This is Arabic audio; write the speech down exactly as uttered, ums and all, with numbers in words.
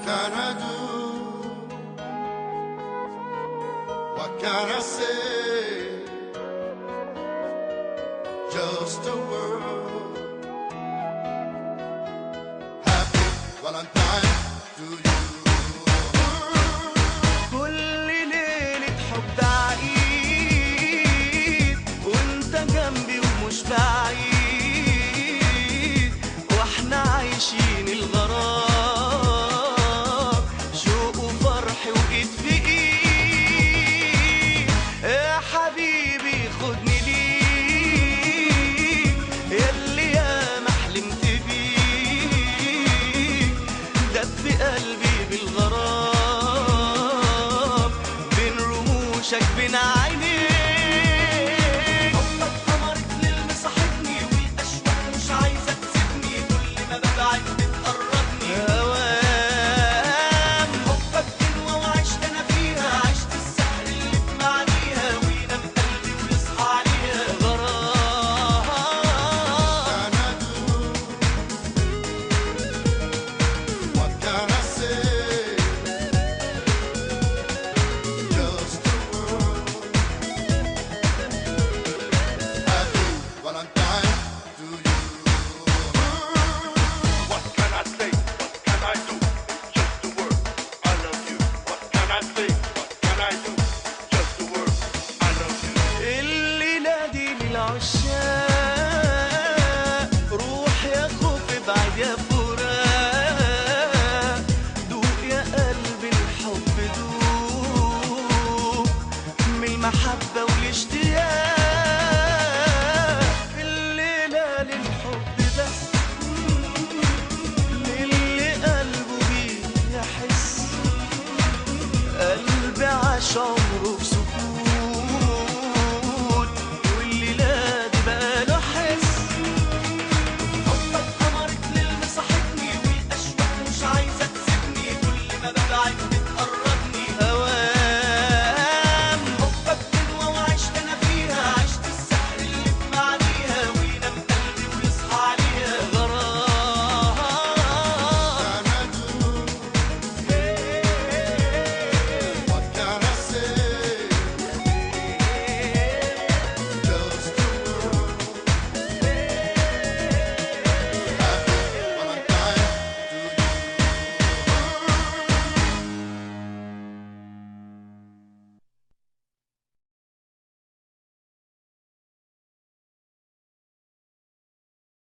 can I do? What can I say? Just a word. Happy Valentine to you. كل ليلة حب عيد وانت جنبي ومش بعيد، واحنا عايشين الغرام شوق وفرح وايد في ايد. يا حبيبي خدني ليك ياللي ياما حلمت بيك، دب قلبي بالغرام بين رموشك بين عينيك. حبك قمرك ليل مصاحبني والاشواق مش عايزه تسيبني، كل ما ببعد بتقربني هوام. حبك دنوه وعشت انا فيها، عشت السحر اللي في معانيها وينام قلبي ويصحى عليها غرام. Can I do? What can I say? Just a word. Happy Valentine to you. What can I say? What can I do? It's just a word. I love you. What can I say? What can I do? Just a word. I love you. الليلة دي للعشاق، روح يا خوف ابعد يا فراق، دوق يا قلبي الحب دوق من المحبة والاشتياق.